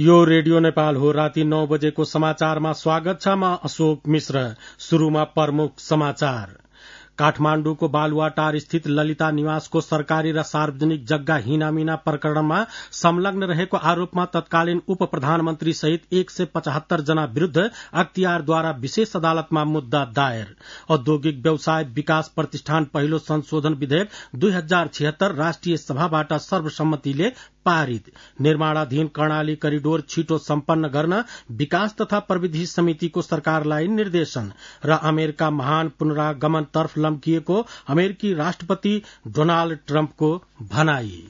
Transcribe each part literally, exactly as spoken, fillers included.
यो रेडियो नेपाल हो। राति नौ बजेको समाचारमा स्वागत छ। म अशोक मिश्र। शुरूमा प्रमुख समाचार। काठमाण्डुको बालुवाटार स्थित ललिता निवासको सरकारी र सार्वजनिक जग्गा हिनामिना प्रकरणमा संलग्न रहेको आरोपमा तत्कालीन उप प्रधानमन्त्री सहित एक सय पचहत्तर जना विरूद्ध अख्तियारद्वारा विशेष अदालतमा मुद्दा दायर। औद्योगिक व्यवसाय विकास प्रतिष्ठान पहिलो संशोधन विधेयक दुई हजार छिहत्तर राष्ट्रिय सभाबाट सर्वसम्मतिले पारित। निर्माणाधीन कर्णाली करिडोर छिटो सम्पन्न गर्न विकास तथा प्रविधि समितिको सरकारलाई निर्देशन र अमेरिका महान पुनरागमनतर्फ लम्किएको अमेरिकी राष्ट्रपति डोनाल्ड ट्रम्पको भनाई।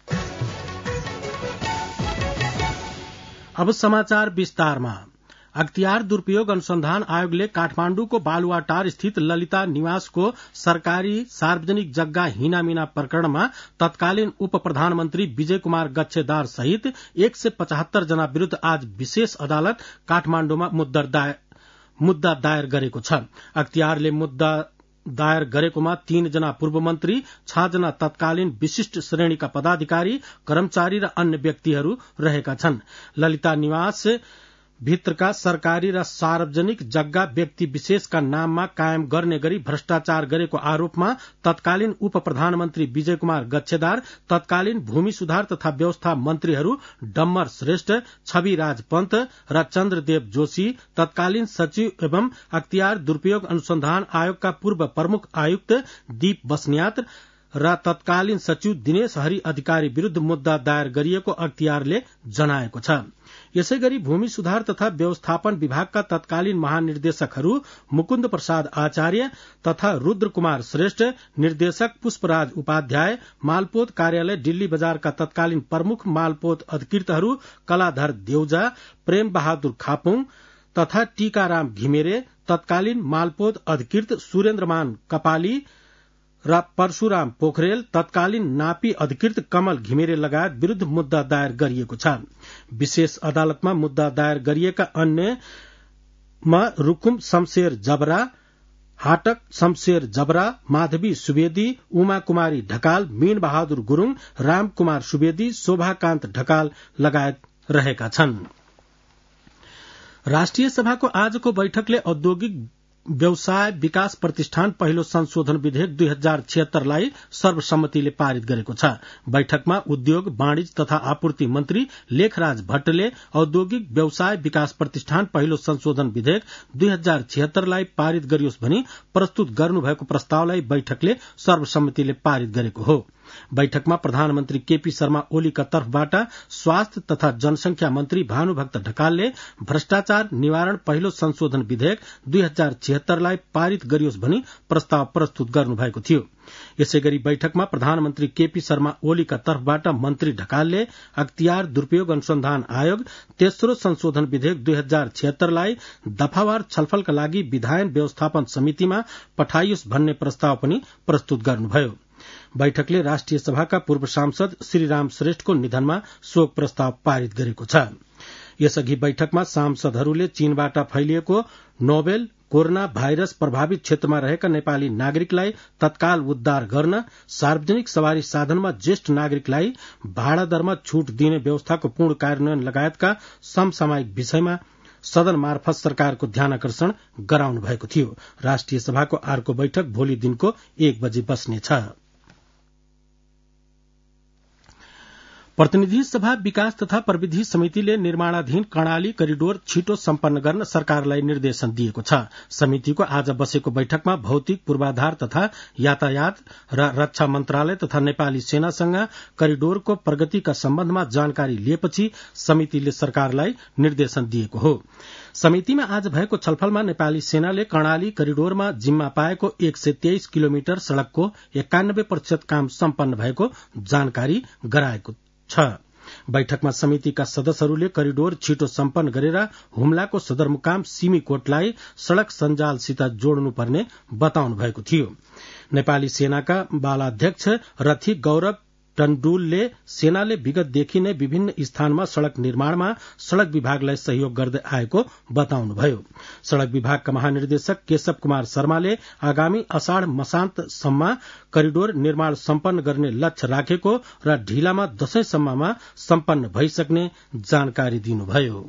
अब समाचार विस्तारमा। अख्तियार दुरूपयोग अनुसन्धान आयोगले काठमाण्डुको बालुवाटार स्थित ललिता निवासको सरकारी सार्वजनिक जग्गा हिनामिना प्रकरणमा तत्कालीन उप प्रधानमन्त्री विजय कुमार गच्छेदार सहित एक सय पचहत्तर जना विरूद्ध आज विशेष अदालत काठमाण्डुमा मुद्दा दायर गरेको छ। अख्तियारले मुद्दा दायर गरेकोमा तीन जना पूर्व मन्त्री, छ जना तत्कालीन विशिष्ट श्रेणीका पदाधिकारी, कर्मचारी र अन्य व्यक्तिहरू रहेका छन्। ललिता निवास भित्रका सरकारी र सार्वजनिक जग्गा व्यक्ति विशेषका नाममा कायम गर्ने गरी भ्रष्टाचार गरेको आरोपमा तत्कालीन उप प्रधानमन्त्री विजय कुमार गच्छेदार, तत्कालीन भूमि सुधार तथा व्यवस्था मन्त्रीहरू डम्बर श्रेष्ठ, छविराज पन्त र चन्द्रदेव जोशी, तत्कालीन सचिव एवं अख्तियार दुरूपयोग अनुसन्धान आयोगका पूर्व प्रमुख आयुक्त दीप बस्न्यात र तत्कालीन सचिव दिनेश हरि अधिकारी विरूद्ध मुद्दा दायर गरिएको अख्तियारले जनाएको छ। यसै गरी भूमि सुधार तथा व्यवस्थापन विभागका तत्कालीन महानिर्देशकहरू मुकुन्द प्रसाद आचार्य तथा रुद्र कुमार श्रेष्ठ, निर्देशक पुष्पराज उपाध्याय, मालपोत कार्यालय दिल्ली बजारका तत्कालीन प्रमुख मालपोत अधिकृतहरू कलाधर देउजा, प्रेम बहादुर खापुङ तथा टीकाराम घिमिरे, तत्कालीन मालपोत अधिकृत सुरेन्द्रमान कपाली र परशुराम पोखरेल, तत्कालीन नापी अधिकृत कमल घिमिरे लगायत विरूद्ध मुद्दा दायर गरिएको छ। विशेष अदालतमा मुद्दा दायर गरिएका अन्यमा रुकुम शमशेर जबरा, हाटक शमशेर जबरा, माधवी सुवेदी, उमा कुमारी ढकाल, मीन बहादुर गुरूङ, राम कुमार सुवेदी, शोभाकान्त ढकाल लगायत रहेका छन्। राष्ट्रिय सभाको आजको बैठकले औद्योगिक व्यवसाय विकास प्रतिष्ठान पहिलो संशोधन विधेयक दुई हजार छिहत्तरलाई सर्वसम्मतिले पारित गरेको छ। बैठकमा उद्योग, वाणिज्य तथा आपूर्ति मन्त्री लेखराज भट्टले औद्योगिक व्यवसाय विकास प्रतिष्ठान पहिलो संशोधन विधेयक दुई हजार छिहत्तरलाई पारित गरियोस् भनी प्रस्तुत गर्नुभएको प्रस्तावलाई बैठकले सर्वसम्मतिले पारित गरेको हो। बैठकमा प्रधानमन्त्री केपी शर्मा ओलीका तर्फबाट स्वास्थ्य तथा जनसंख्या मन्त्री भानुभक्त ढकालले भ्रष्टाचार निवारण पहिलो संशोधन विधेयक दुई हजार छिहत्तरलाई पारित गरियोस् भनी प्रस्ताव प्रस्तुत गर्नुभएको थियो। यसै गरी बैठकमा प्रधानमन्त्री केपी शर्मा ओलीका तर्फबाट मन्त्री ढकालले अख्तियार दुरूपयोग अनुसन्धान आयोग तेस्रो संशोधन विधेयक दुई हजार छिहत्तरलाई दफावार छलफलका लागि विधायन व्यवस्थापन समितिमा पठाइयोस् भन्ने प्रस्ताव पनि प्रस्तुत गर्नुभयो। बैठकले राष्ट्रिय सभाका पूर्व सांसद श्रीराम श्रेष्ठको निधनमा शोक प्रस्ताव पारित गरेको छ। यसअघि बैठकमा सांसदहरूले चीनबाट फैलिएको नोवेल कोरोना भाइरस प्रभावित क्षेत्रमा रहेका नेपाली नागरिकलाई तत्काल उद्धार गर्न, सार्वजनिक सवारी साधनमा ज्येष्ठ नागरिकलाई भाडा दरमा छूट दिने व्यवस्थाको पूर्ण कार्यान्वयन लगायतका समसामयिक विषयमा सदन मार्फत सरकारको ध्यानकर्षण गराउनु भएको थियो। राष्ट्रिय सभाको अर्को बैठक भोलि दिनको एक बजे बस्नेछ। प्रतिनिधि सभा विकास तथा प्रविधि समितिले निर्माणाधीन कर्णाली करिडोर छिटो सम्पन्न गर्न सरकारलाई निर्देशन दिएको छ। समितिको आज बसेको बैठकमा भौतिक पूर्वाधार तथा यातायात र रक्षा मन्त्रालय तथा नेपाली सेनासँग करिडोरको प्रगतिका सम्बन्धमा जानकारी लिएपछि समितिले सरकारलाई निर्देशन दिएको हो। समितिमा आज भएको छलफलमा नेपाली सेनाले कर्णाली करिडोरमा जिम्मा पाएको एक सय तेइस किलोमिटर सड़कको एकानब्बे प्रतिशत काम सम्पन्न भएको जानकारी गराएको छ। बैठकमा समितिका सदस्यहरूले करिडोर छिटो सम्पन्न गरेर हुम्लाको सदरमुकाम सिमीकोटलाई सड़क सञ्जालसित जोड्नुपर्ने बताउनु भएको थियो। नेपाली सेनाका बालाध्यक्ष रथी गौरव टण्डुलले सेनाले विगतदेखि नै विभिन्न स्थानमा सड़क निर्माणमा सड़क विभागलाई सहयोग गर्दै आएको बताउनुभयो। सड़क विभागका महानिर्देशक केशव कुमार शर्माले आगामी अषाढ़ मसान्तसम्म करिडोर निर्माण सम्पन्न गर्ने लक्ष्य राखेको र ढिलामा दशैंसम्ममा सम्पन्न भइसक्ने जानकारी दिनुभयो।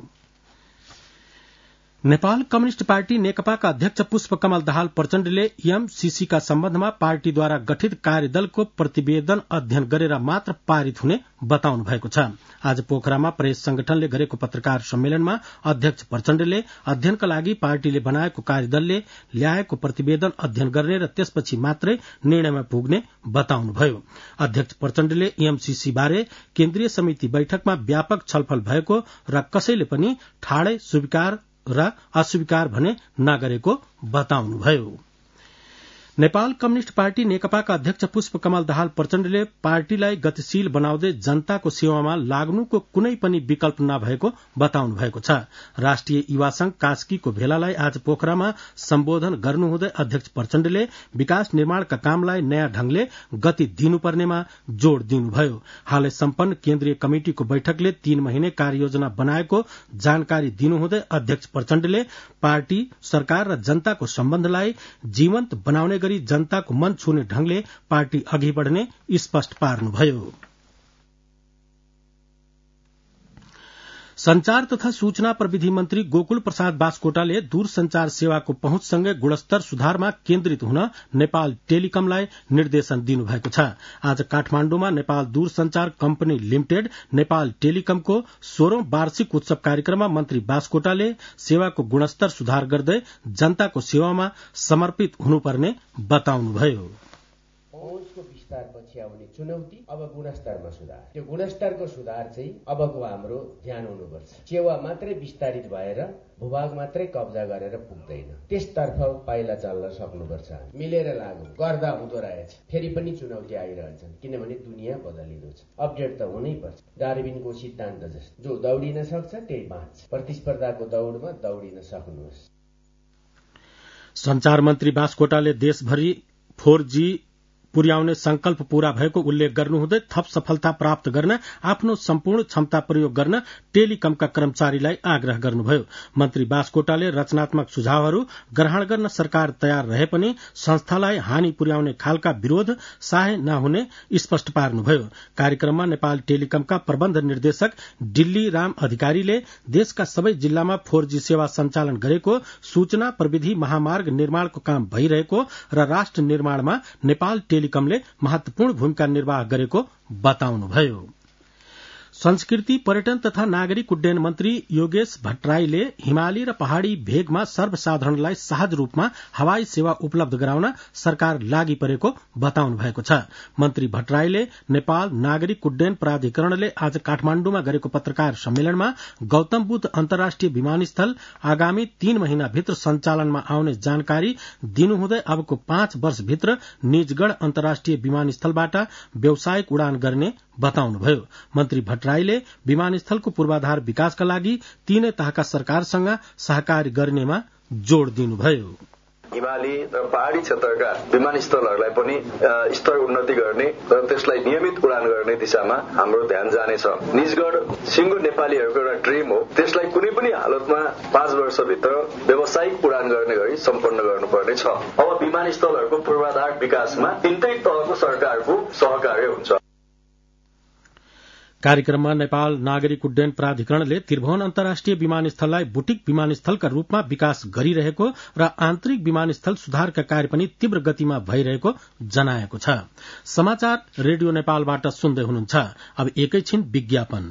नेपाल कम्युनिष्ट पार्टी नेकपाका अध्यक्ष पुष्पकमल दाहाल प्रचण्डले एमसीसीका सम्बन्धमा पार्टीद्वारा गठित कार्यदलको प्रतिवेदन अध्ययन गरेर मात्र पारित हुने बताउनु भएको छ। आज पोखरामा प्रेस संगठनले गरेको पत्रकार सम्मेलनमा अध्यक्ष प्रचण्डले अध्ययनका लागि पार्टीले बनाएको कार्यदलले ल्याएको प्रतिवेदन अध्ययन गर्ने र त्यसपछि मात्रै निर्णयमा पुग्ने बताउनुभयो। अध्यक्ष प्रचण्डले एमसीसी बारे केन्द्रीय समिति बैठकमा व्यापक छलफल भएको र कसैले पनि ठाडै स्वीकार र अस्वीकार भने नगरेको बताउनुभयो। नेपाल कम्युनिष्ट पार्टी नेकपाका अध्यक्ष पुष्पकमल दाहाल प्रचण्डले पार्टीलाई गतिशील बनाउँदै जनताको सेवामा लाग्नुको कुनै पनि विकल्प नभएको बताउनु भएको छ। राष्ट्रिय युवा संघ कास्कीको भेलालाई आज पोखरामा सम्बोधन गर्नुहुँदै अध्यक्ष प्रचण्डले विकास निर्माणका कामलाई नयाँ ढंगले गति दिनुपर्नेमा जोड़ दिनुभयो। हालै सम्पन्न केन्द्रीय कमिटिको बैठकले तीन महिने कार्ययोजना बनाएको जानकारी दिनुहुँदै अध्यक्ष प्रचण्डले पार्टी सरकार र जनताको सम्बन्धलाई जीवन्त बनाउने गरी जनताको मन छुने ढंगले पार्टी अघि बढ़ने स्पष्ट पार्नुभयो। संचार तथा सूचना प्रविधि मन्त्री गोकुल प्रसाद बास्कोटाले दूरसंचार सेवाको पहुँचसँगै गुणस्तर सुधारमा केन्द्रित हुन नेपाल टेलिकमलाई निर्देशन दिनुभएको छ। आज काठमाण्डुमा नेपाल दूरसंचार कम्पनी लिमिटेड नेपाल टेलिकमको सोह्रौं वार्षिक उत्सव कार्यक्रममा मन्त्री बास्कोटाले सेवाको गुणस्तर सुधार गर्दै जनताको सेवामा समर्पित हुनुपर्ने बताउनुभयो। पहुँचको विस्तारपछि आउने चुनौती अब गुणस्तरमा सुधार। त्यो गुणस्तरको सुधार चाहिँ अबको हाम्रो ध्यान हुनुपर्छ। सेवा मात्रै विस्तारित भएर भूभाग मात्रै कब्जा गरेर पुग्दैन, त्यसतर्फ पाइला चाल्न सक्नुपर्छ। मिलेर लागू गर्दा हुँदो रहेछ, फेरि पनि चुनौती आइरहन्छन् किनभने दुनियाँ बदलिलो छ। अपडेट त हुनै पर्छ। डार्विनको सिद्धान्त जस्तो जो दौडिन सक्छ त्यही बाँच्छ। प्रतिस्पर्धाको दौडमा दौडिन सक्नुहोस्। संचार मन्त्री बास्कोटाले देशभरि फोर जी पुर्याउने संकल्प पूरा भएको उल्लेख गर्नुहुँदै थप सफलता प्राप्त गर्न आफ्नो सम्पूर्ण क्षमता प्रयोग गर्न टेलिकमका कर्मचारीलाई आग्रह गर्नुभयो। मन्त्री बास्कोटाले रचनात्मक सुझावहरू ग्रहण गर्न सरकार तयार रहे पनि संस्थालाई हानि पुर्याउने खालका विरोध सहाय नहुने स्पष्ट पार्नुभयो। कार्यक्रममा नेपाल टेलिकमका प्रबन्ध निर्देशक डिल्ली राम अधिकारीले देशका सबै जिल्लामा फोर जी सेवा सञ्चालन गरेको, सूचना प्रविधि महामार्ग निर्माणको काम भइरहेको र राष्ट्र निर्माणमा नेपाल टेलिकमले महत्वपूर्ण भूमिका निर्वाह गरेको बताउनुभयो। संस्कृति पर्यटन तथा नागरिक उड्डयन मन्त्री योगेश भट्टराईले हिमाली र पहाड़ी भेगमा सर्वसाधारणलाई सहज रूपमा हवाई सेवा उपलब्ध गराउन सरकार लागि परेको बताउनु भएको छ। मन्त्री भट्टराईले नेपाल नागरिक उड्डयन प्राधिकरणले आज काठमाण्डुमा गरेको पत्रकार सम्मेलनमा गौतम बुद्ध अन्तर्राष्ट्रिय विमानस्थल आगामी तीन महिनाभित्र सञ्चालनमा आउने जानकारी दिनुहुँदै अबको पाँच वर्षभित्र निजगढ़ अन्तर्राष्ट्रिय विमानस्थलबाट व्यावसायिक उडान गर्ने बताउनुभयो। मन्त्री भट्टराईले विमानस्थलको पूर्वाधार विकासका लागि तीनै तहका सरकारसँग सहकारी गर्नेमा जोड़ दिनुभयो। हिमाली र पहाड़ी क्षेत्रका विमानस्थलहरूलाई पनि स्तर उन्नति गर्ने र त्यसलाई नियमित उडान गर्ने दिशामा हाम्रो ध्यान जानेछ। निजगढ़ सिंगो नेपालीहरूको एउटा ड्रिम हो, त्यसलाई कुनै पनि हालतमा पाँच वर्षभित्र व्यावसायिक उडान गर्ने गरी सम्पन्न गर्नुपर्ने छ। अब विमानस्थलहरूको पूर्वाधार विकासमा तीनै तहको सरकारको सहकार्य हुन्छ। कार्यक्रममा नेपाल नागरिक उड्डयन प्राधिकरणले त्रिभुवन अन्तर्राष्ट्रिय विमानस्थललाई बुटिक विमानस्थलका रूपमा विकास गरिरहेको र आन्तरिक विमानस्थल सुधारका कार्य पनि तीव्र गतिमा भइरहेको जनाएको छ। समाचार रेडियो नेपालबाट सुन्दै हुनुहुन्छ। अब एकैछिन विज्ञापन।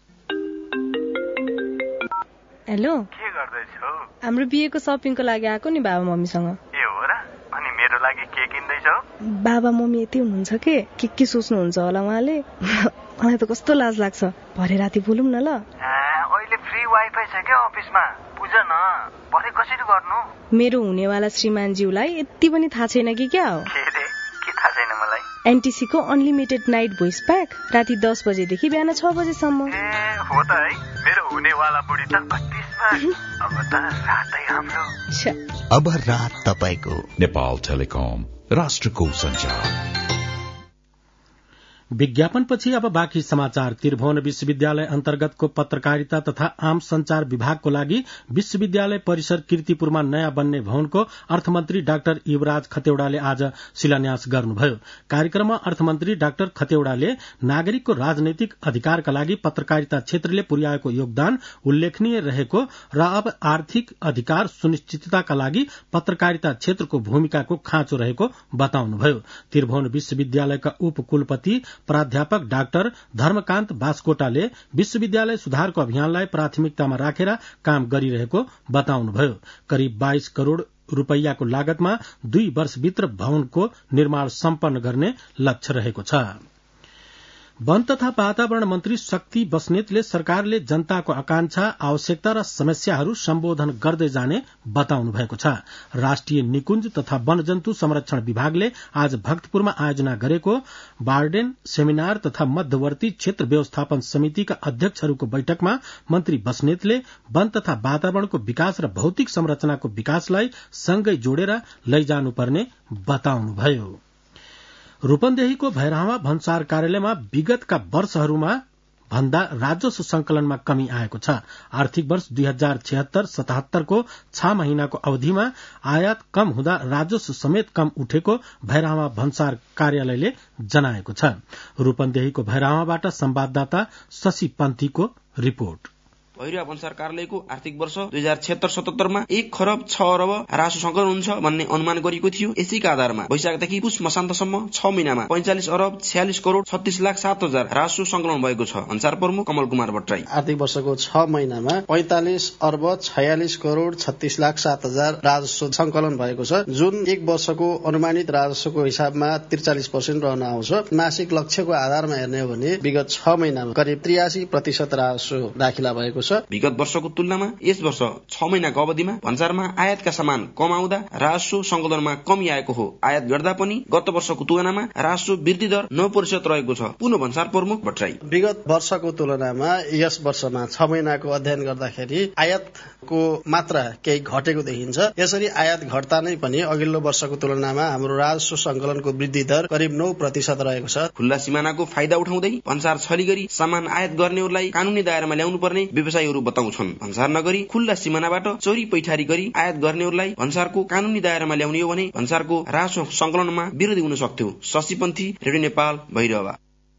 हेलो, के गर्दैछौ? हाम्रो बिहेको शपिङको लागि आएको नि बाबा मम्मीसँग। ए हो र? अनि मेरो लागि के किन्दैछौ? बाबा मम्मी यति हुनुहुन्छ के के के सोच्नुहुन्छ होला उहाँले। मलाई त कस्तो लाज लाग्छ। भरे राति बोलौँ न ल। अहिले फ्री वाइफाई छ क्या अफिसमा, बुझ न। भरे कसरी गर्नु? मेरो हुनेवाला श्रीमानज्यूलाई यति पनि थाहा छैन कि क्या हो? के रे? के थाहा छैन मलाई? एनटीसी को अनलिमिटेड नाइट भोइस प्याक राति दस बजेदेखि बिहान छ बजेसम्म। ए हो त है, मेरो हुनेवाला बुढी त कति स्मार्ट। अब त रातै हाम्रो। अब रात तपाईको। नेपाल टेलिकम, राष्ट्रको संचार। विज्ञापनपछि अब बाँकी समाचार। त्रिभुवन विश्वविद्यालय अन्तर्गतको पत्रकारिता तथा आम संचार विभागको लागि विश्वविद्यालय परिसर कीर्तिपुरमा नयाँ बन्ने भवनको अर्थमन्त्री डाक्टर युवराज खतेवड़ाले आज शिलान्यास गर्नुभयो। कार्यक्रममा अर्थमन्त्री डाक्टर खतेवड़ाले नागरिकको राजनैतिक अधिकारका लागि पत्रकारिता क्षेत्रले पुर्याएको योगदान उल्लेखनीय रहेको र अब आर्थिक अधिकार सुनिश्चितताका लागि पत्रकारिता क्षेत्रको भूमिकाको खाँचो रहेको बताउनुभयो। त्रिभुवन विश्वविद्यालयका उपकुलपति प्राध्यापक डाक्टर धर्मकान्त बास्कोटाले विश्वविद्यालय सुधारको अभियानलाई प्राथमिकतामा राखेर काम गरिरहेको बताउनुभयो। करिब बाइस करोड़ रूपैयाँको लागतमा दुई वर्षभित्र भवनको निर्माण सम्पन्न गर्ने लक्ष्य रहेको छ। वन तथा वातावरण मन्त्री शक्ति बस्नेतले सरकारले जनताको आकांक्षा, आवश्यकता र समस्याहरू सम्बोधन गर्दै जाने बताउनु भएको छ। राष्ट्रिय निकुञ्ज तथा वनजन्तु संरक्षण विभागले आज भक्तपुरमा आयोजना गरेको बार्डेन सेमिनार तथा मध्यवर्ती क्षेत्र व्यवस्थापन समितिका अध्यक्षहरूको बैठकमा मन्त्री बस्नेतले वन तथा वातावरणको विकास र भौतिक संरचनाको विकासलाई सँगै जोडेर लैजानुपर्ने बताउनुभयो। रूपन्देहीको भैरहवा भन्सार कार्यालयमा विगतका वर्षहरूमा भन्दा राजस्व संकलनमा कमी आएको छ। आर्थिक वर्ष दुई हजार छिहत्तर सतहत्तरको छ महिनाको अवधिमा आयात कम हुँदा राजस्व समेत कम उठेको भैरहवा भन्सार कार्यालयले जनाएको छ। रूपन्देहीको भैरहवाबाट संवाददाता शशि पन्थीको रिपोर्ट। भैरहवा भन्सार कार्यालयको आर्थिक वर्ष दुई हजार छिहत्तर सतहत्तरमा एक खरब छ अरब राजस्व संकलन हुन्छ भन्ने अनुमान गरिएको थियो। यसैका आधारमा वैशाखदेखि पुष मसान्तसम्म छ महिनामा पैंचालिस अरब छयालिस करोड़ छत्तीस लाख सात हजार राजस्व संकलन भएको छ। भन्सार प्रमुख कमल कुमार भट्टराई आर्थिक वर्षको छ महिनामा पैंतालिस अर्ब छयालिस करोड़ छत्तीस लाख सात हजार राजस्व संकलन भएको छ, जुन एक वर्षको अनुमानित राजस्वको हिसाबमा त्रिचालिस पर्सेन्ट रहन आउँछ। मासिक लक्ष्यको आधारमा हेर्ने हो भने विगत छ महिनामा करिब त्रियासी प्रतिशत राजस्व दाखिला भएको छ। विगत वर्षको तुलनामा यस वर्ष छ महिनाको अवधिमा भन्सारमा आयातका सामान कम आउँदा राजस्व संकलनमा कमी आएको हो। आयात गर्दा पनि गत वर्षको तुलनामा राजस्व वृद्धि दर नौ प्रतिशत रहेको छ। पुनः भन्सार प्रमुख भट्टराई विगत वर्षको तुलनामा यस वर्षमा छ महिनाको अध्ययन गर्दाखेरि आयातको मात्रा केही घटेको देखिन्छ। यसरी आयात घट्दा नै पनि अघिल्लो वर्षको तुलनामा हाम्रो राजस्व संकलनको वृद्धि दर करिब नौ प्रतिशत रहेको छ। खुल्ला सिमानाको फाइदा उठाउँदै भन्सार छली गरी सामान आयात गर्नेहरूलाई कानूनी दायरामा ल्याउनु पर्ने व्यवसायीहरू बताउँछन्। भन्सार नगरी खुल्ला सिमानाबाट चोरी पैठारी गरी आयात गर्नेहरूलाई भन्सारको कानूनी दायरामा ल्याउने हो भने भन्सारको राजस्व संकलनमा विरोधी हुन सक्थ्यो। शशि पन्थी, रेडियो नेपाल, भैरहवा।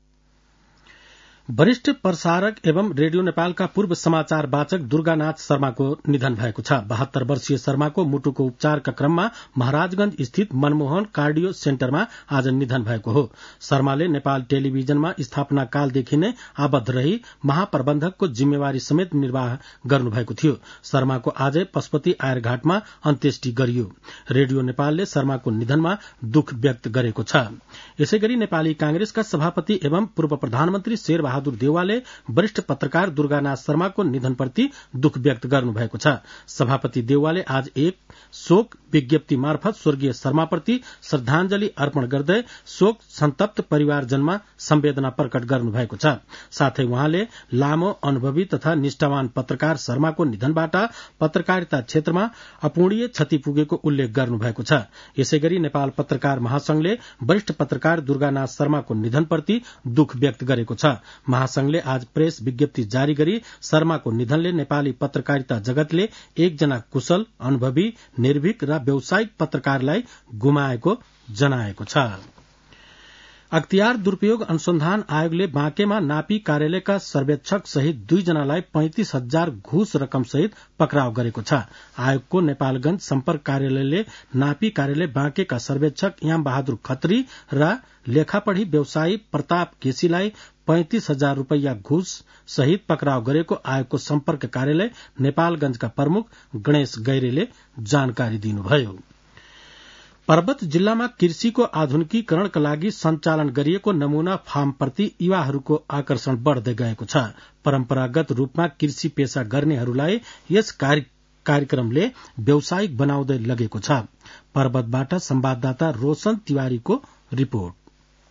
वरिष्ठ प्रसारक एवं रेडियो नेपालका पूर्व समाचार वाचक दुर्गानाथ शर्माको निधन भएको छ। बहत्तर वर्षीय शर्माको मुटुको उपचारका क्रममा महाराजगंज स्थित मनमोहन कार्डियो सेन्टरमा आज निधन भएको हो। शर्माले नेपाल टेलिभिजनमा स्थापना कालदेखि नै आबद्ध रही महाप्रबन्धकको जिम्मेवारी समेत निर्वाह गर्नुभएको थियो। शर्माको आजै पशुपति आयरघाटमा अन्त्येष्टि गरियो। रेडियो नेपालले शर्माको निधनमा दुःख व्यक्त गरेको छ। यसैगरी नेपाली कांग्रेसका सभापति एवं पूर्व प्रधानमन्त्री शेरबहादुर बहादुर देउवाले वरिष्ठ पत्रकार दुर्गानाथ शर्माको निधनप्रति दुःख व्यक्त गर्नुभएको छ। सभापति देउवाले आज एक शोक विज्ञप्ति मार्फत स्वर्गीय शर्माप्रति श्रद्धांजलि अर्पण गर्दै शोक सन्तप्त परिवारजनमा संवेदना प्रकट गर्नुभएको छ। साथै उहाँले लामो अनुभवी तथा निष्ठावान पत्रकार शर्माको निधनबाट पत्रकारिता क्षेत्रमा अपूर्णीय क्षति पुगेको उल्लेख गर्नुभएको छ। यसैगरी नेपाल पत्रकार महासंघले वरिष्ठ पत्रकार दुर्गानाथ शर्माको निधनप्रति दुःख व्यक्त गरेको छ। महासंघले आज प्रेस विज्ञप्ति जारी गरी शर्माको निधनले नेपाली पत्रकारिता जगतले एकजना कुशल, अनुभवी, निर्भीक र व्यावसायिक पत्रकारलाई गुमाएको जनाएको छ। अख्तियार दुरूपयोग अनुसन्धान आयोगले बाँकेमा नापी कार्यालयका सर्वेक्षक सहित दुईजनालाई पैंतिस हजार घूस रकम सहित पक्राउ गरेको छ। आयोगको नेपालगंज सम्पर्क कार्यालयले नापी कार्यालय बाँकेका सर्वेक्षक याम बहादुर खत्री र लेखापढ़ी व्यवसायी प्रताप केसीलाई पैंतिस हजार रूपैयाँ घूस सहित पक्राउ गरेको आयोगको सम्पर्क कार्यालय नेपालगंजका प्रमुख गणेश गैरेले जानकारी दिनुभयो। पर्वत जिल्लामा कृषिको आधुनिकीकरणका लागि सञ्चालन गरिएको नमूना फार्मप्रति युवाहरूको आकर्षण बढ़दै गएको छ। परम्परागत रूपमा कृषि पेशा गर्नेहरूलाई यस कार्यक्रमले व्यावसायिक बनाउँदै लगेको छ। पर्वतबाट संवाददाता रोशन तिवारीको रिपोर्ट।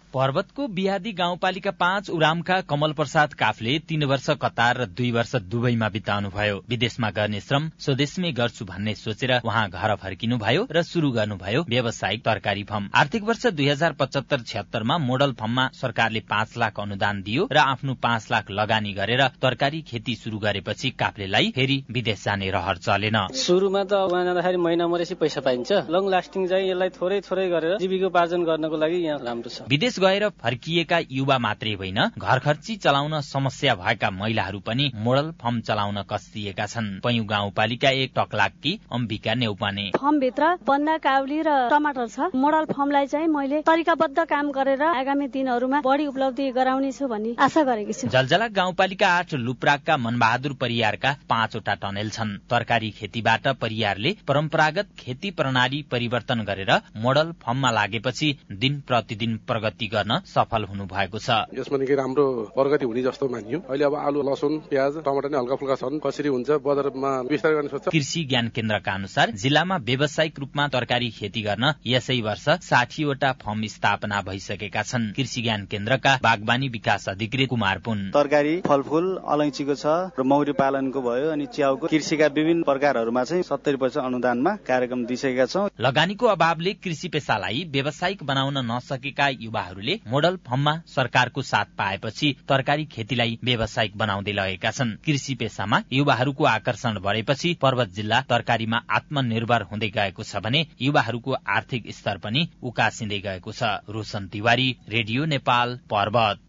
पर्वतको बिहादी गाउँपालिका पाँच उरामका कमल प्रसाद काफले तीन वर्ष कतार र दुई वर्ष दुबईमा बिताउनुभयो। विदेशमा गर्ने श्रम स्वदेशमै गर्छु भन्ने सोचेर उहाँ घर फर्किनुभयो र शुरू गर्नुभयो व्यावसायिक तरकारी फर्म। आर्थिक वर्ष दुई हजार पचहत्तर छिहत्तरमा मोडल फर्ममा सरकारले पाँच लाख अनुदान दियो र आफ्नो पाँच लाख लगानी गरेर तरकारी खेती शुरू गरेपछि काफ्लेलाई फेरि विदेश जाने रहर चलेन। सुरुमा त वहाँ जाँदाखेरि महिना मरेपछि पैसा पाइन्छ। लङ लास्टिङ चाहिँ यसलाई थोरै थोरै गरेर जीविकोपार्जन गर्नको लागि यहाँ राम्रो छ। विदेश गएर फर्किएका युवा मात्रै होइन, घर खर्ची चलाउन समस्या भएका महिलाहरू पनि मोडल फर्म चलाउन कसिएका छन्। पयु गाउँपालिका एक टकलाकी अम्बिका नेउपाने फर्म भित्र बन्दा काउली र टमाटर छ। मोडल फर्मलाई चाहिँ मैले तरिकाबद्ध काम गरेर आगामी दिनहरूमा बढी उपलब्धि गराउने छु भन्ने आशा गरेकी छु। जलजला गाउँपालिका आठ लुप्राकका मनबहादुर परियारका पाँचवटा टनेल छन्। तरकारी खेतीबाट परियारले परम्परागत खेती प्रणाली परिवर्तन गरेर मोडल फर्ममा लागेपछि दिन प्रतिदिन प्रगति गर्न सफल हुनु भएको छ। यसमा निकै राम्रो प्रगति हुने जस्तो मानियो। अहिले अब आलु, लसुन, प्याज, टमाटर नै हल्का फुल्का छन्। कसरी हुन्छ बजारमा विस्तार गर्ने सोच्छ। कृषि ज्ञान केन्द्रका अनुसार जिल्लामा व्यावसायिक रूपमा तरकारी खेती गर्न यसै वर्ष साठीवटा फर्म स्थापना भइसकेका छन्। कृषि ज्ञान केन्द्रका बागवानी विकास अधिकृत कुमार पुन तरकारी, फलफूल, अलैँचीको छ र मौरी पालनको भयो अनि च्याउको कृषिका विभिन्न प्रकारहरूमा चाहिँ सत्तरी प्रतिशत अनुदानमा कार्यक्रम दिइसकेका छौं। लगानीको अभावले कृषि पेशालाई व्यावसायिक बनाउन नसकेका युवाहरूले मोडल फर्ममा सरकारको साथ पाएपछि तरकारी खेतीलाई व्यावसायिक बनाउँदै लगेका छन्। कृषि पेशामा युवाहरूको आकर्षण बढेपछि पर्वत जिल्ला तरकारीमा आत्मनिर्भर हुँदै गएको छ भने युवाहरूको आर्थिक स्तर पनि उकासिँदै गएको छ। रोशन तिवारी, रेडियो नेपाल, पर्वत।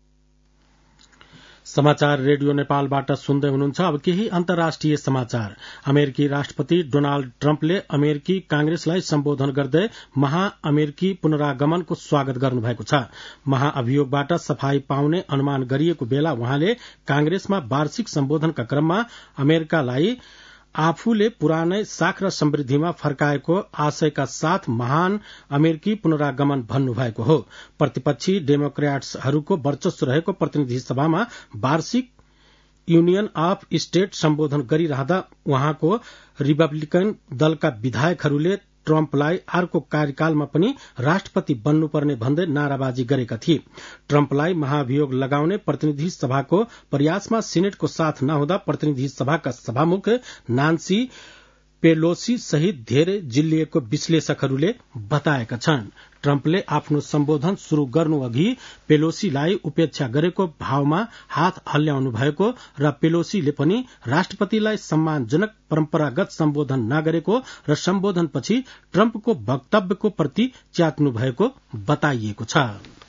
समाचार रेडियो नेपालबाट सुन्दै हुनुहुन्छ। अब केही अन्तर्राष्ट्रिय समाचार। अमेरिकी राष्ट्रपति डोनाल्ड ट्रम्पले अमेरिकी कांग्रेसलाई सम्बोधन गर्दै महाअमेरिकी पुनरागमनको स्वागत गर्नुभएको छ। महाअभियोगबाट सफाई पाउने अनुमान गरिएको बेला उहाँले कांग्रेसमा वार्षिक सम्बोधनका क्रममा अमेरिकालाई आफूले पुरानै साख र समृद्धिमा फर्काएको आशयका साथ महान अमेरिकी पुनरागमन भन्नुभएको हो। प्रतिपक्षी डेमोक्रेट्सहरूको वर्चस्व रहेको प्रतिनिधि सभामा वार्षिक युनियन अफ स्टेट सम्बोधन गरिरहँदा उहाँको रिपब्लिकन दलका विधायकहरूले ट्रम्पलाई अर्को कार्यकालमा पनि राष्ट्रपति बन्नुपर्ने भन्दै नाराबाजी गरेका थिए। ट्रम्पलाई महाभियोग लगाउने प्रतिनिधि सभाको प्रयासमा सिनेटको साथ नहुँदा प्रतिनिधि सभाका सभामुख नान्सी पेलोसी सहित धेरै जिल्लिएको विश्लेषकहरूले बताएका छन्। ट्रम्पले आफ्नो सम्बोधन शुरू गर्नु अघि पेलोसीलाई उपेक्षा गरेको भावमा हात हल्ल्याउनु भएको र पेलोसीले पनि राष्ट्रपतिलाई सम्मानजनक परम्परागत सम्बोधन नगरेको र सम्बोधनपछि ट्रम्पको वक्तव्यको प्रति च्यात्नु भएको बताइएको छ।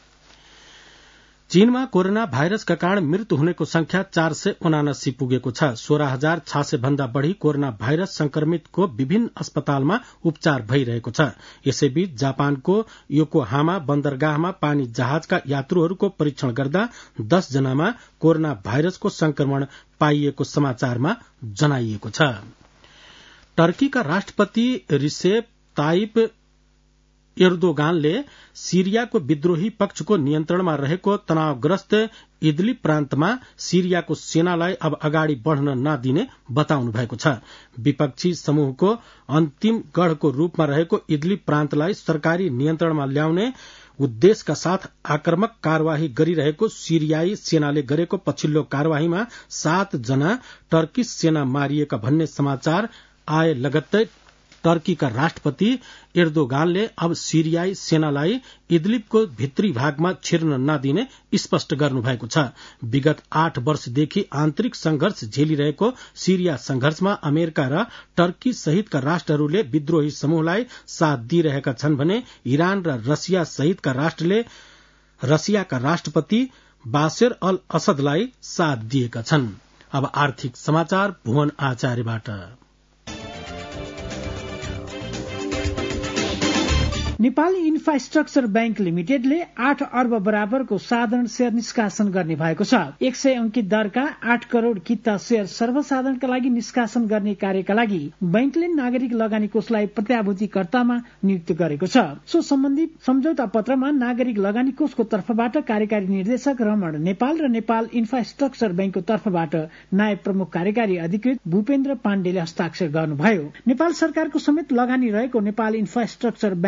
चीनमा कोरोना भाइरसका कारण मृत्यु हुनेको संख्या चार सय उनासी पुगेको छ। सोह्र हजार छ सय भन्दा बढ़ी कोरोना भाइरस संक्रमितको विभिन्न अस्पतालमा उपचार भइरहेको छ। यसैबीच जापानको योकोहामा बन्दरगाहमा पानी जहाजका यात्रुहरूको परीक्षण गर्दा दस जनामा कोरोना भाइरसको संक्रमण पाइएको समाचारमा जनाइएको छ। टर्कीका राष्ट्रपति रिसेप ताइप एर्दोगानले सिरियाको विद्रोही पक्षको नियन्त्रणमा रहेको तनावग्रस्त इदलिब प्रान्तमा सिरियाको सेनालाई अब अगाडि बढ़न नदिने बताउनु भएको छ। विपक्षी समूहको अन्तिम गढ़को रूपमा रहेको इदलिब प्रान्तलाई सरकारी नियन्त्रणमा ल्याउने उद्देश्यका साथ आक्रमक कार्यवाही गरिरहेको सिरियाई सेनाले गरेको पछिल्लो कार्यवाहीमा सात जना टर्किश सेना मारिएका भन्ने समाचार आए लगत्तै टर्कीका राष्ट्रपति एर्दोगानले अब सिरियाई सेनालाई इदलिबको भित्री भागमा छिर्न नदिने स्पष्ट गर्नुभएको छ। विगत आठ वर्षदेखि आन्तरिक संघर्ष झेलिरहेको सिरिया संघर्षमा अमेरिका र टर्की सहितका राष्ट्रहरूले विद्रोही समूहलाई साथ दिइरहेका छन् भने इरान र रसिया सहितका राष्ट्रले रसियाका राष्ट्रपति बाशर अल असदलाई साथ दिएका छन्। अब आर्थिक समाचार भुवन आचार्यबाट। नेपाल इन्फ्रास्ट्रक्चर बैंक लिमिटेडले आठ अर्ब बराबरको साधारण शेयर निष्कासन गर्ने भएको छ। एक सय अंकित दरका आठ करोड़ किता शेयर सर्वसाधारणका लागि निष्कासन गर्ने कार्यका लागि बैंकले नागरिक लगानी कोषलाई प्रत्याभूतिकर्तामा नियुक्त गरेको छ। सो सम्बन्धी सम्झौता पत्रमा नागरिक लगानी कोषको तर्फबाट कार्यकारी निर्देशक रमण नेपाल र नेपाल इन्फ्रास्ट्रक्चर बैंकको तर्फबाट नायब प्रमुख कार्यकारी अधिकृत भूपेन्द्र पाण्डेले हस्ताक्षर गर्नुभयो। नेपाल सरकारको समेत लगानी रहेको Nepal infrastructure bank limited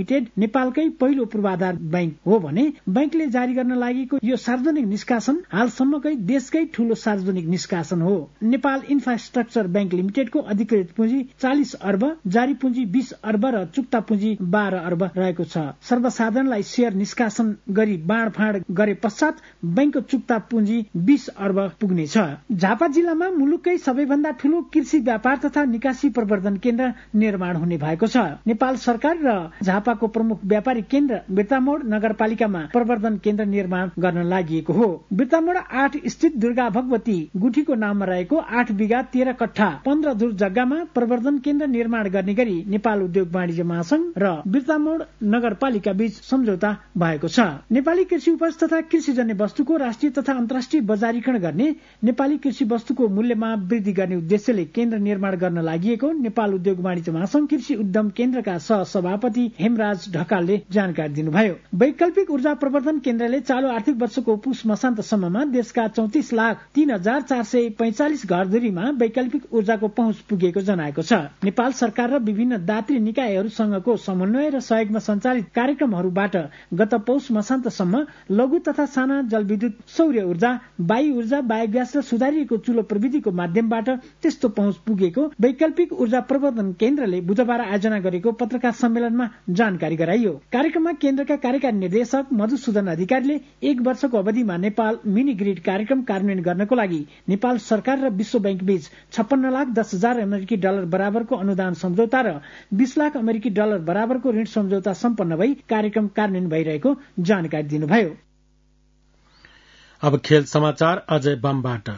limited नेपालकै पहिलो पूर्वाधार बैंक हो भने बैंकले जारी गर्न लागेको यो सार्वजनिक निष्कासन हालसम्मकै देशकै ठूलो सार्वजनिक निष्कासन हो। नेपाल इन्फ्रास्ट्रक्चर बैंक लिमिटेडको अधिकृत पुँजी चालिस अर्ब, जारी पुँजी बीस अर्ब र चुक्ता पुँजी बाह्र अर्ब रहेको छ। सर्वसाधारणलाई शेयर निष्कासन गरी बाँडफाँड गरे पश्चात बैंकको चुक्ता पुँजी बीस अर्ब पुग्नेछ। झापा जिल्लामा मुलुककै सबैभन्दा ठूलो कृषि व्यापार तथा निकासी प्रवर्धन केन्द्र निर्माण हुने भएको छ। नेपाल सरकार र झापाको प्रमुख व्यापारिक केन्द्र बिर्तामोड नगरपालिकामा प्रवर्धन केन्द्र निर्माण गर्न लागि हो। बिर्तामोड आठ स्थित दुर्गा भगवती गुठीको नाममा रहेको आठ बिघा तेह्र कट्ठा पन्ध्र धुर जग्गामा प्रवर्धन केन्द्र निर्माण गर्ने गरी नेपाल उद्योग वाणिज्य महासंघ र बिर्तामोड नगरपालिका बीच सम्झौता भएको छ। नेपाली कृषि उपज तथा कृषिजन्य वस्तुको राष्ट्रिय तथा अन्तर्राष्ट्रिय बजारीकरण गर्ने, नेपाली कृषि वस्तुको मूल्यमा वृद्धि गर्ने उद्देश्यले केन्द्र निर्माण गर्न लागि नेपाल उद्योग वाणिज्य महासंघ कृषि उद्यम केन्द्रका सहसभापति हेमराज ढकालले जानकारी दिनुभयो। वैकल्पिक ऊर्जा प्रवर्धन केन्द्रले चालू आर्थिक वर्षको पुष मसान्तसम्ममा देशका चौतिस लाख तीन हजार चार सय पैंचालिस घरधुरीमा वैकल्पिक ऊर्जाको पहुँच पुगेको जनाएको छ। नेपाल सरकार र विभिन्न दात्री निकायहरूसँगको समन्वय र सहयोगमा सञ्चालित कार्यक्रमहरूबाट गत पौष मसान्तसम्म लघु तथा साना जलविद्युत, सौर्य ऊर्जा, वायु ऊर्जा, बायोग्यास र सुधारिएको चुलो प्रविधिको माध्यमबाट त्यस्तो पहुँच पुगेको वैकल्पिक ऊर्जा प्रवर्धन केन्द्रले बुधबार आयोजना गरेको पत्रकार सम्मेलनमा जानकारी गराइयो। कार्यक्रममा केन्द्रका कार्यकारी निर्देशक मधुसूदन अधिकारीले एक वर्षको अवधिमा नेपाल मिनी ग्रिड कार्यक्रम कार्यान्वयन गर्नको लागि नेपाल सरकार र विश्व बैंक बीच छप्पन्न लाख दस हजार अमेरिकी डलर बराबरको अनुदान सम्झौता र बीस लाख अमेरिकी डलर बराबरको ऋण सम्झौता सम्पन्न भई कार्यक्रम कार्यान्वयन भइरहेको जानकारी दिनुभयो। अब खेल समाचार अजय बमबाट।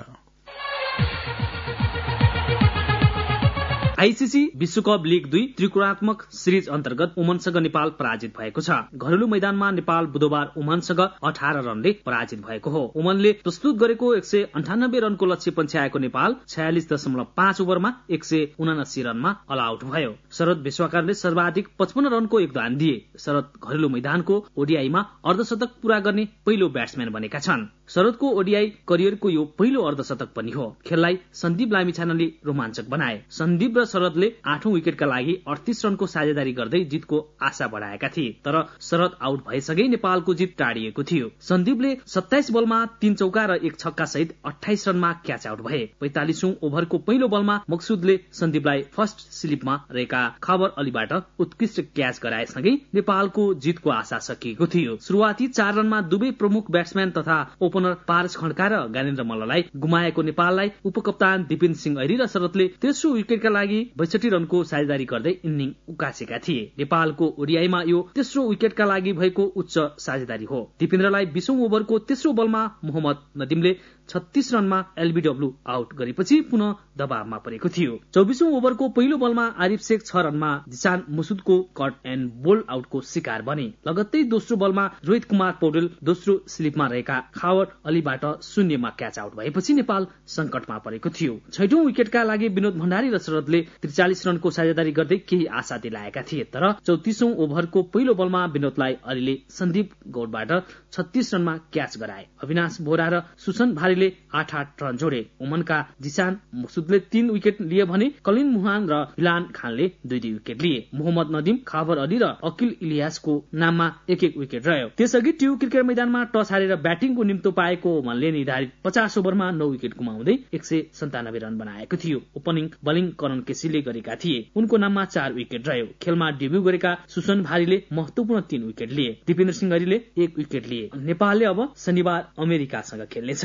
आईसीसी विश्वकप लीग दुई त्रिकोणात्मक सिरिज अन्तर्गत ओमनसँग नेपाल पराजित भएको छ। घरेलु मैदानमा नेपाल बुधबार ओमनसँग अठार रनले पराजित भएको हो। ओमनले प्रस्तुत गरेको एक सय अन्ठानब्बे रनको लक्ष्य पन्छ्याएको नेपाल छयालिस दशमलव पाँच ओभरमा एक सय उनासी रनमा अल आउट भयो। शरद विश्वकरले सर्वाधिक पचपन्न रनको योगदान दिए। शरद घरेलु मैदानको ओडीआईमा अर्धशतक पूरा गर्ने पहिलो ब्याट्सम्यान बनेका छन्। शरदको ओडीआई करियरको यो पहिलो अर्धशतक पनि हो। खेललाई सन्दीप लामिछानेले रोमाञ्चक बनाए। सन्दीप र शरदले आठौं विकेटका लागि अडतीस रनको साझेदारी गर्दै जितको आशा बढाएका थिए, तर शरद आउट भएसँगै नेपालको जित टाढिएको थियो। सन्दीपले सत्ताइस बलमा तीन चौका र एक छक्का सहित अठाइस रनमा क्याच आउट भए। पैंतालिसौं ओभरको पहिलो बलमा मकसुदले सन्दीपलाई फर्स्ट स्लिपमा रहेका खबर अलीबाट उत्कृष्ट क्याच गराएसँगै नेपालको जितको आशा सकिएको थियो। शुरूआती चार रनमा दुवै प्रमुख ब्याट्सम्यान तथा ओपनर पारस खड्का र ज्ञानेन्द्र मल्ललाई गुमाएको नेपाललाई उपकप्तान दिपेन्द्र सिंह ऐरी र शरदले तेस्रो विकेटका लागि बैसठी रनको साझेदारी गर्दै इन्निङ उकासेका थिए। नेपालको ओडीआईमा यो तेस्रो विकेटका लागि भएको उच्च साझेदारी हो। दिपेन्द्रलाई बीसौं ओभरको तेस्रो बलमा मोहम्मद नदिमले छत्तीस रनमा एलबीडब्ल्यू आउट गरेपछि पुनः दबावमा परेको थियो। चौबीसौं ओभरको पहिलो बलमा आरिफ शेख छ रनमा जिशान मुसुदको कट एन्ड बोल्ड आउटको शिकार बने। लगत्तै दोस्रो बलमा रोहित कुमार पौडेल दोस्रो स्लिपमा रहेका खावर अलीबाट शून्यमा क्याच आउट भएपछि नेपाल संकटमा परेको थियो। छैटौं विकेटका लागि विनोद भण्डारी र शरदले त्रिचालिस रनको साझेदारी गर्दै केही आशा दिलाएका थिए, तर चौतिसौं ओभरको पहिलो बलमा विनोदलाई अलीले सन्दीप गौडबाट छत्तीस रनमा क्याच गराए। अविनाश बोहरा र सुसन भारीले आठ आठ रन जोडे। ओमनका जिशान मुसुदले तीन विकेट लिए भने कलिन मुहान र हिलान खानले दुई दुई विकेट लिए। मोहम्मद नदिम, खाबर अली र अकिल इलियासको नाममा एक एक विकेट रह्यो। त्यसअघि ट्यु क्रिकेट मैदानमा टस हारेर ब्याटिङको निम्तो पाएको ओमनले निर्धारित पचास ओभरमा नौ विकेट गुमाउँदै एक सय सन्तानब्बे रन बनाएको थियो। ओपनिङ बलिङ करण केसीले गरेका थिए। उनको नाममा चार विकेट रह्यो। खेलमा डेब्यू गरेका सुसन भारीले महत्वपूर्ण तीन विकेट लिए। दिपेन्द्र सिंह ऐरीले एक विकेट लिए। नेपालले अब शनिबार अमेरिकासँग खेल्नेछ।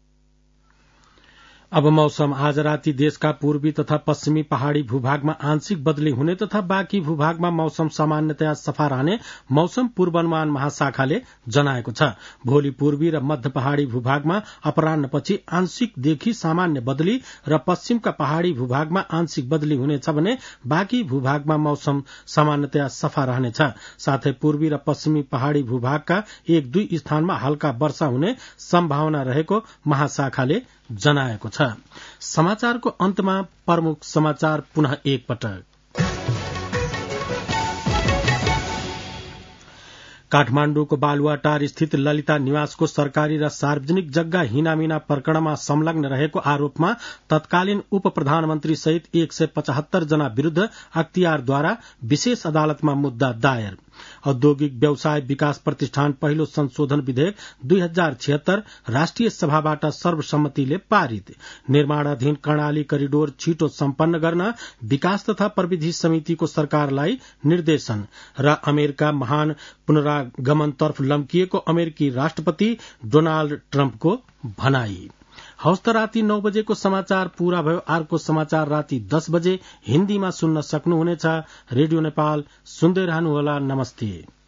अब मौसम। आज राति देशका पूर्वी तथा पश्चिमी पहाड़ी भूभागमा आंशिक बदली हुने तथा बाँकी भूभागमा मौसम सामान्यतया सफा रहने मौसम पूर्वानुमान महाशाखाले जनाएको छ। भोलि पूर्वी र मध्य पहाड़ी भूभागमा अपराह्नपछि आंशिकदेखि सामान्य बदली र पश्चिमका पहाड़ी भूभागमा आंशिक बदली हुनेछ भने बाँकी भूभागमा मौसम सामान्यतया सफा रहनेछ। साथै पूर्वी र पश्चिमी पहाड़ी भूभागका एक दुई स्थानमा हल्का वर्षा हुने सम्भावना रहेको महाशाखाले जनाएको छ। समाचारको अन्तमा प्रमुख समाचार पुनः एक पटक। काठमाण्डुको बालुवाटार स्थित ललिता निवासको सरकारी र सार्वजनिक जग्गा हिनामिना प्रकरणमा संलग्न रहेको आरोपमा तत्कालीन उप प्रधानमन्त्री सहित एक सय पचहत्तर जना विरूद्ध अख्तियारद्वारा विशेष अदालतमा मुद्दा दायर। औद्योगिक व्यवसाय विकास प्रतिष्ठान पहिलो संशोधन विधेयक दुई हजार छिहत्तर राष्ट्रिय सभाबाट सर्वसम्मतिले पारित। निर्माणाधीन कर्णाली करिडोर छिटो सम्पन्न गर्न विकास तथा प्रविधि समितिको सरकारलाई निर्देशन र अमेरिका महान पुनरागमनतर्फ लम्किएको अमेरिकी राष्ट्रपति डोनाल्ड ट्रम्पको भनाई। हवस् त राति नौ बजेको समाचार पूरा भयो। अर्को समाचार राति दस बजे हिन्दीमा सुन्न सक्नुहुनेछ। रेडियो नेपाल सुन्दै रहनुहोला। नमस्ते।